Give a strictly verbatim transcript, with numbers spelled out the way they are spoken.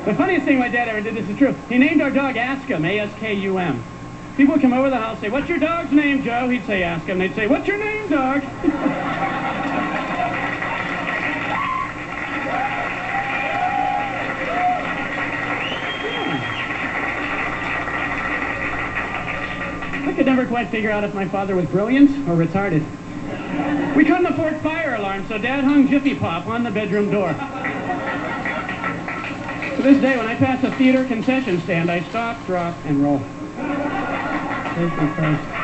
The funniest thing my dad ever did, this is true, he named our dog Askum, A S K U M. People would come over the house and say, "What's your dog's name, Joe?" He'd say Askum. They'd say, "What's your name, dog?" I could never quite figure out if my father was brilliant or retarded. We couldn't afford fire alarms, so Dad hung Jiffy Pop on the bedroom door. To this day, when I pass a theater concession stand, I stop, drop, and roll. Safety first.